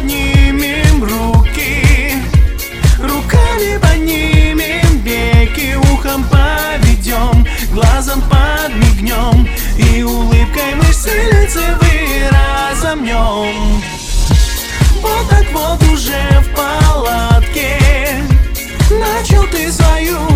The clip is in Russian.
поднимем руки, руками поднимем веки, ухом поведем, глазом подмигнем, и улыбкой мы все лицевые разомнем. Вот так вот уже в палатке начал ты свою